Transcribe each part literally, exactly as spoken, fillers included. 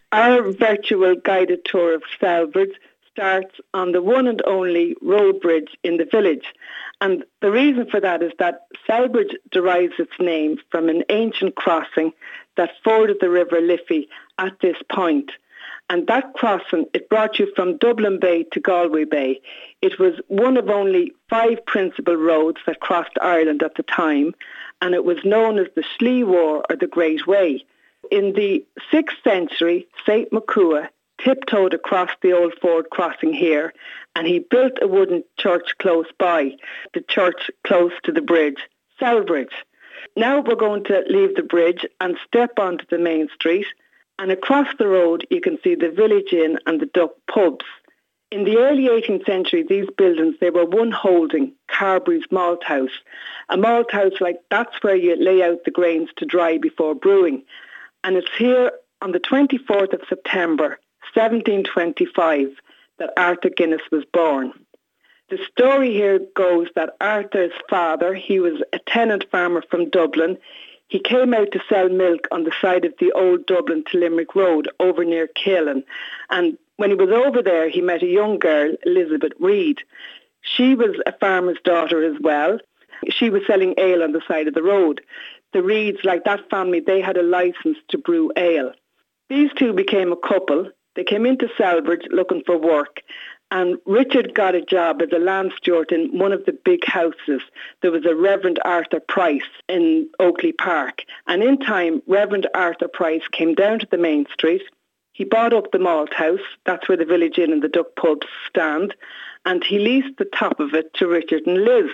Our virtual guided tour of Celbridge starts on the one and only road bridge in the village. And the reason for that is that Celbridge derives its name from an ancient crossing that forded the River Liffey at this point. And that crossing, it brought you from Dublin Bay to Galway Bay. It was one of only five principal roads that crossed Ireland at the time, and it was known as the Slieve War or the Great Way. In the sixth century, Saint Makua tiptoed across the old ford crossing here, and he built a wooden church close by, the church close to the bridge, Celbridge. Now we're going to leave the bridge and step onto the main street, and across the road you can see the Village Inn and the Duck pubs. In the early eighteenth century, these buildings, they were one holding, Carberry's Malt House. A malt house, like that's where you lay out the grains to dry before brewing. And it's here on the twenty-fourth of September, seventeen twenty-five, that Arthur Guinness was born. The story here goes that Arthur's father, he was a tenant farmer from Dublin. He came out to sell milk on the side of the old Dublin to Limerick Road over near Keelan. And when he was over there, he met a young girl, Elizabeth Reid. She was a farmer's daughter as well. She was selling ale on the side of the road. The Reids, like that family, they had a licence to brew ale. These two became a couple. They came into Celbridge looking for work, and Richard got a job as a land steward in one of the big houses. There was a Reverend Arthur Price in Oakley Park, and in time, Reverend Arthur Price came down to the main street. He bought up the malt house, that's where the Village Inn and the Duck pubs stand, and he leased the top of it to Richard and Liz.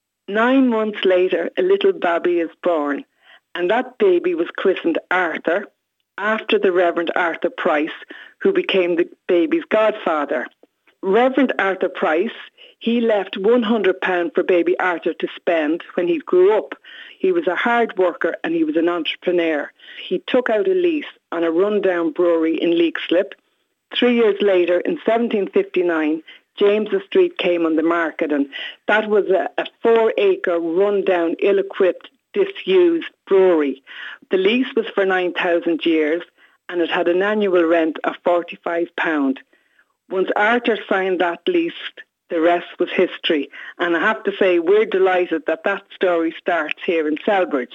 Nine months later, a little baby is born, and that baby was christened Arthur, after the Reverend Arthur Price, who became the baby's godfather. Reverend Arthur Price, he left one hundred pounds for baby Arthur to spend when he grew up. He was a hard worker and he was an entrepreneur. He took out a lease on a rundown brewery in Leixlip. Three years later, in seventeen fifty-nine, James's Street came on the market, and that was a, a four-acre, rundown, ill-equipped, disused brewery. The lease was for nine thousand years, and it had an annual rent of forty-five pounds. Once Arthur signed that lease, the rest was history. And I have to say, we're delighted that that story starts here in Celbridge.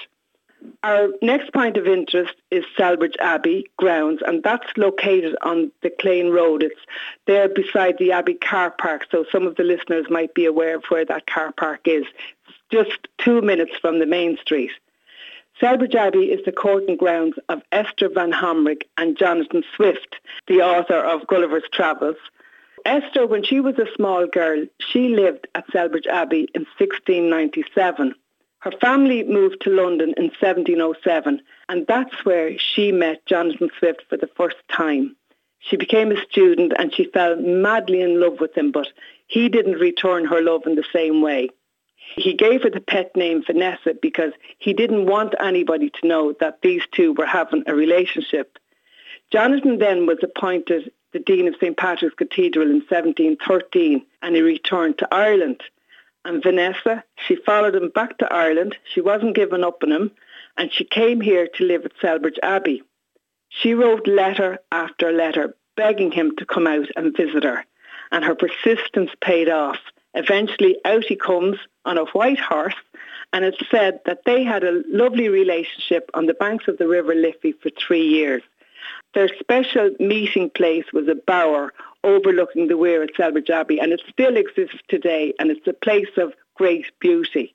Our next point of interest is Celbridge Abbey grounds, and that's located on the Clane Road. It's there beside the Abbey car park, so some of the listeners might be aware of where that car park is. It's just two minutes from the main street. Celbridge Abbey is the court and grounds of Esther Van Homrich and Jonathan Swift, the author of Gulliver's Travels. Esther, when she was a small girl, she lived at Celbridge Abbey in sixteen ninety-seven. Her family moved to London in seventeen oh seven, and that's where she met Jonathan Swift for the first time. She became a student and she fell madly in love with him, but he didn't return her love in the same way. He gave her the pet name Vanessa because he didn't want anybody to know that these two were having a relationship. Jonathan then was appointed the Dean of Saint Patrick's Cathedral in seventeen thirteen, and he returned to Ireland. And Vanessa, she followed him back to Ireland. She wasn't giving up on him, and she came here to live at Celbridge Abbey. She wrote letter after letter begging him to come out and visit her, and her persistence paid off. Eventually, out he comes on a white horse, and it's said that they had a lovely relationship on the banks of the River Liffey for three years. Their special meeting place was a bower overlooking the weir at Celbridge Abbey, and it still exists today, and it's a place of great beauty.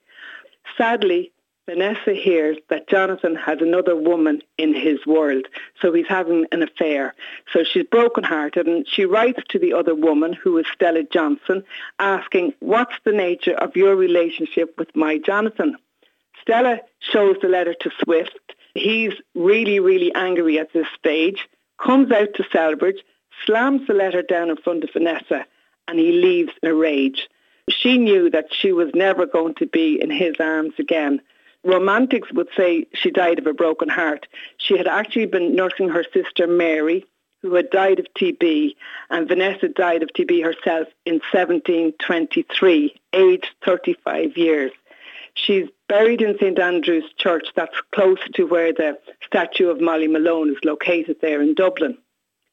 Sadly, Vanessa hears that Jonathan has another woman in his world, so he's having an affair. So she's brokenhearted, and she writes to the other woman, who is Stella Johnson, asking, what's the nature of your relationship with my Jonathan? Stella shows the letter to Swift. He's really, really angry at this stage, comes out to Celbridge, slams the letter down in front of Vanessa, and he leaves in a rage. She knew that she was never going to be in his arms again. Romantics would say she died of a broken heart. She had actually been nursing her sister Mary, who had died of T B, and Vanessa died of T B herself in seventeen twenty-three, aged thirty-five years. She's buried in Saint Andrew's Church, that's close to where the statue of Molly Malone is located there in Dublin.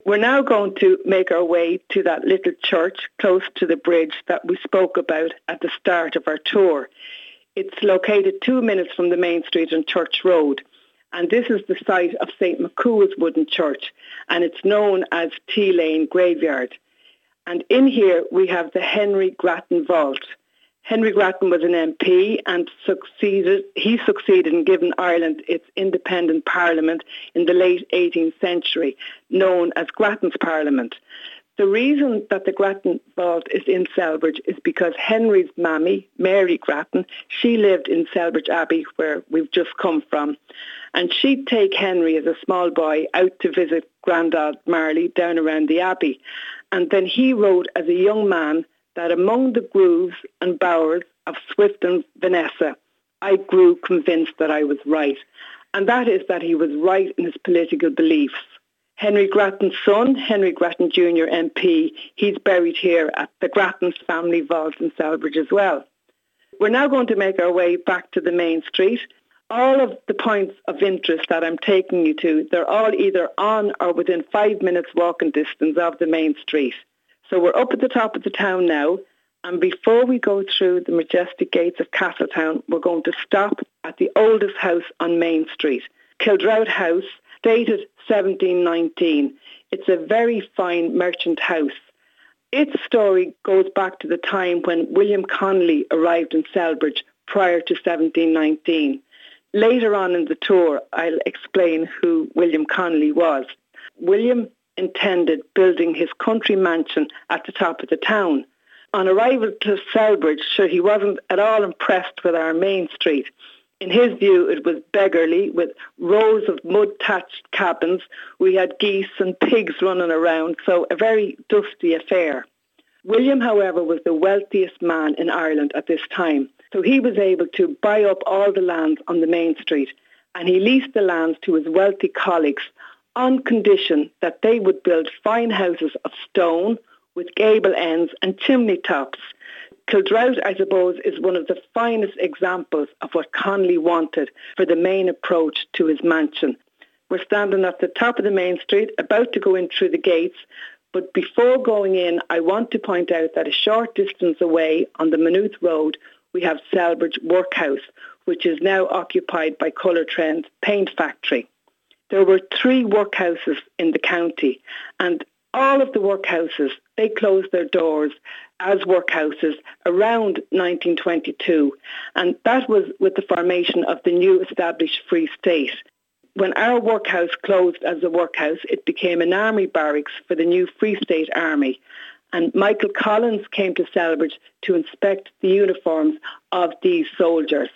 We're now going to make our way to that little church close to the bridge that we spoke about at the start of our tour. It's located two minutes from the main street on Church Road, and this is the site of Saint Macua's wooden church, and it's known as T Lane Graveyard. And in here we have the Henry Grattan Vault. Henry Grattan was an M P and succeeded. He succeeded in giving Ireland its independent parliament in the late eighteenth century, known as Grattan's Parliament. The reason that the Grattan Vault is in Celbridge is because Henry's mammy, Mary Grattan, she lived in Celbridge Abbey, where we've just come from. And she'd take Henry as a small boy out to visit Grandad Marley down around the Abbey. And then he wrote as a young man that among the grooves and bowers of Swift and Vanessa, I grew convinced that I was right. And that is that he was right in his political beliefs. Henry Grattan's son, Henry Grattan Junior M P, he's buried here at the Grattan's family vault in Celbridge as well. We're now going to make our way back to the main street. All of the points of interest that I'm taking you to, they're all either on or within five minutes walking distance of the main street. So we're up at the top of the town now, and before we go through the majestic gates of Castletown, we're going to stop at the oldest house on Main Street, Kildrout House, dated seventeen nineteen. It's a very fine merchant house. Its story goes back to the time when William Connolly arrived in Celbridge prior to seventeen nineteen. Later on in the tour, I'll explain who William Connolly was. William intended building his country mansion at the top of the town. On arrival to Celbridge, sure, he wasn't at all impressed with our main street. In his view, it was beggarly, with rows of mud-thatched cabins. We had geese and pigs running around, so a very dusty affair. William, however, was the wealthiest man in Ireland at this time, so he was able to buy up all the lands on the main street, and he leased the lands to his wealthy colleagues on condition that they would build fine houses of stone with gable ends and chimney tops. Kildrout, I suppose, is one of the finest examples of what Connolly wanted for the main approach to his mansion. We're standing at the top of the main street, about to go in through the gates, but before going in, I want to point out that a short distance away on the Maynooth Road, we have Celbridge Workhouse, which is now occupied by Colour Trend's paint factory. There were three workhouses in the county, and all of the workhouses, they closed their doors as workhouses around nineteen twenty-two, and that was with the formation of the new established Free State. When our workhouse closed as a workhouse, it became an army barracks for the new Free State Army, and Michael Collins came to Celbridge to inspect the uniforms of these soldiers.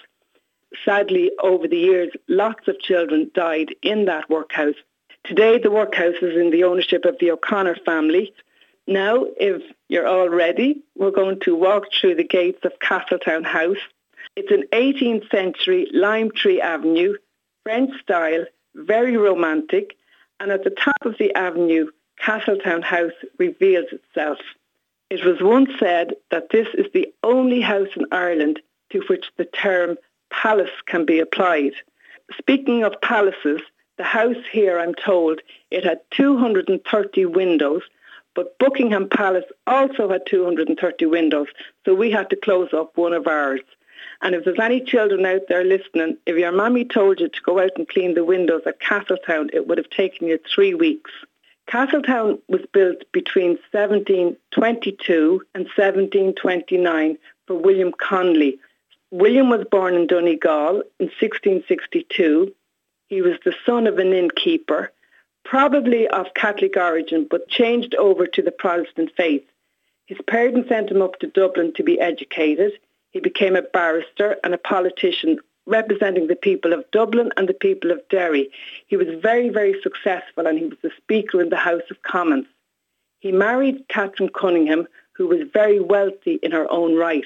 Sadly, over the years, lots of children died in that workhouse. Today, the workhouse is in the ownership of the O'Connor family. Now, if you're all ready, we're going to walk through the gates of Castletown House. It's an eighteenth century lime tree avenue, French style, very romantic, and at the top of the avenue, Castletown House reveals itself. It was once said that this is the only house in Ireland to which the term palace can be applied. Speaking of palaces, the house here, I'm told, it had two hundred thirty windows, but Buckingham Palace also had two hundred thirty windows, so we had to close up one of ours. And if there's any children out there listening, if your mammy told you to go out and clean the windows at Castletown, it would have taken you three weeks. Castletown was built between seventeen twenty-two and seventeen twenty-nine for William Connolly. William was born in Donegal in sixteen sixty-two. He was the son of an innkeeper, probably of Catholic origin, but changed over to the Protestant faith. His parents sent him up to Dublin to be educated. He became a barrister and a politician representing the people of Dublin and the people of Derry. He was very, very successful, and he was the Speaker in the House of Commons. He married Catherine Cunningham, who was very wealthy in her own right.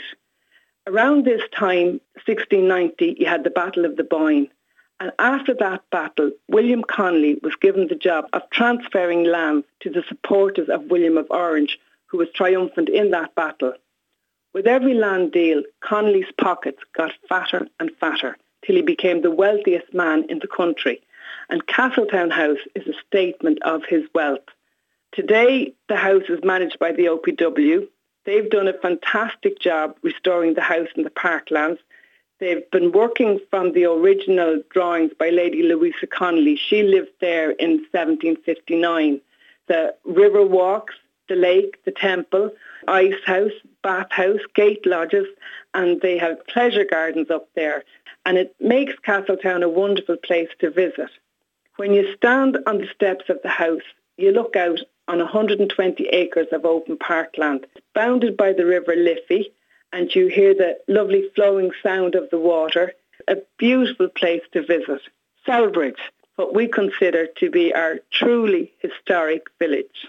Around this time, sixteen ninety, you had the Battle of the Boyne. And after that battle, William Connolly was given the job of transferring land to the supporters of William of Orange, who was triumphant in that battle. With every land deal, Connolly's pockets got fatter and fatter till he became the wealthiest man in the country. And Castletown House is a statement of his wealth. Today, the house is managed by the O P W. They've done a fantastic job restoring the house in the parklands. They've been working from the original drawings by Lady Louisa Connolly. She lived there in seventeen fifty-nine. The river walks, the lake, the temple, ice house, bath house, gate lodges, and they have pleasure gardens up there. And it makes Castletown a wonderful place to visit. When you stand on the steps of the house, you look out on one hundred twenty acres of open parkland, bounded by the River Liffey, and you hear the lovely flowing sound of the water. A beautiful place to visit. Celbridge, what we consider to be our truly historic village.